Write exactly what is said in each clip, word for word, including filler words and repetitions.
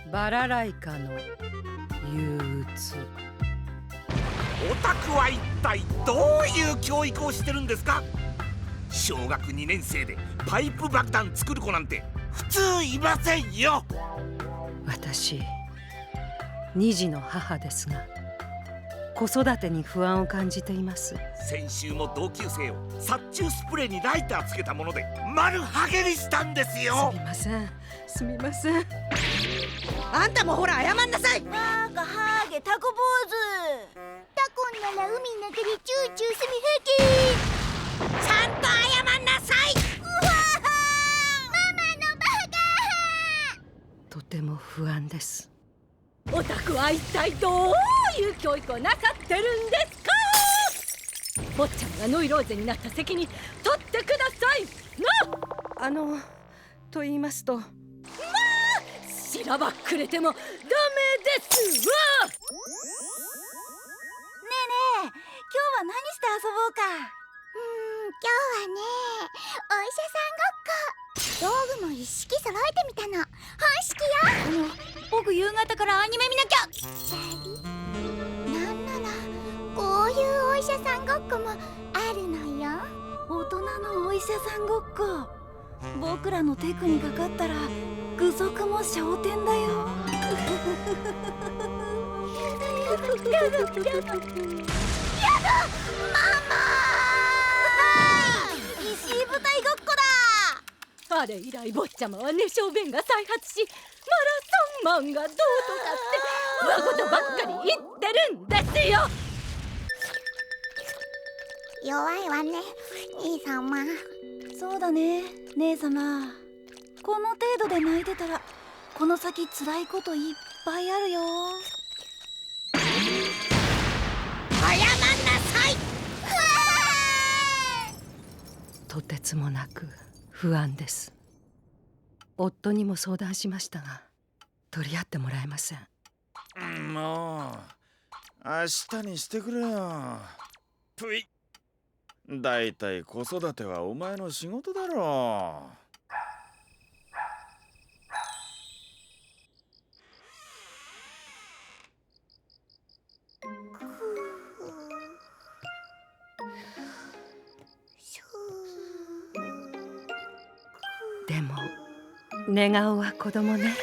バラライカの憂鬱。 オタクは一体どういう教育をしてるんですか？小学にねん生でパイプ爆弾作る子なんて普通いませんよ。 私、二児の母ですが、子育てに不安を感じています。 先週も同級生を殺虫スプレーにライターつけたもので丸ハゲにしたんですよ。 すみません、すみません。あんたもほら謝んなさい。 バカハゲタコ坊主。タコなら海の中でチューチューすみふき。ちゃんと謝んなさい。うわママのバカ。 とても不安です。 オタクは一体どういう教育をなさってるんですか？坊ちゃんがノイローゼになった責任取ってくださいな。 あのと言いますと、 まあしらばっくれてもダメですわ。 ねえねえ、今日は何して遊ぼうか。うーん、今日はね、お医者さんごっこ。道具も一式揃えてみたの。本式よ。あの僕夕方からアニメ見なきゃ。シャリ、なんならこういうお医者さんごっこもあるのよ。大人のお医者さんごっこ。僕らのテクにかかったら具足も昇天だよ。やだママ石舞台ごっこだ。 あれ以来坊ちゃまは寝小便が再発し、マラソンマンがどうとかってわごとばっかり言ってるんですよ。 弱いわね兄様。そうだね姉様。この程度で泣いてたらこの先辛いこといっぱいあるよ。謝んなさい。 とてつもなく不安です。夫にも相談しましたが、取り合ってもらえません。 もう明日にしてくれよ。ぷい。だいたい子育てはお前の仕事だろう。 でも寝顔は子供ね。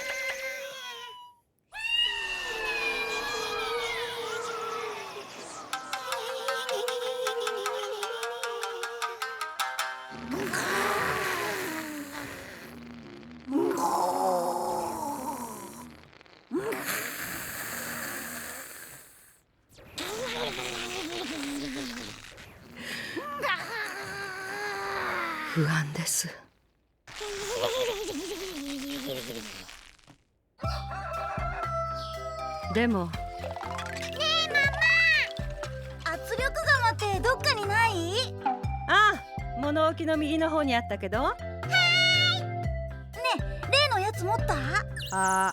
不安です。でもねえママ、圧力釜ってどっかにない？ ああ、物置の右の方にあったけど。はーい。ねえ例のやつ持った？ あ、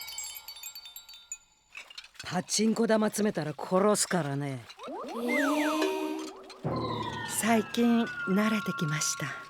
パチンコ玉詰めたら殺すからね。 えー、 最近慣れてきました。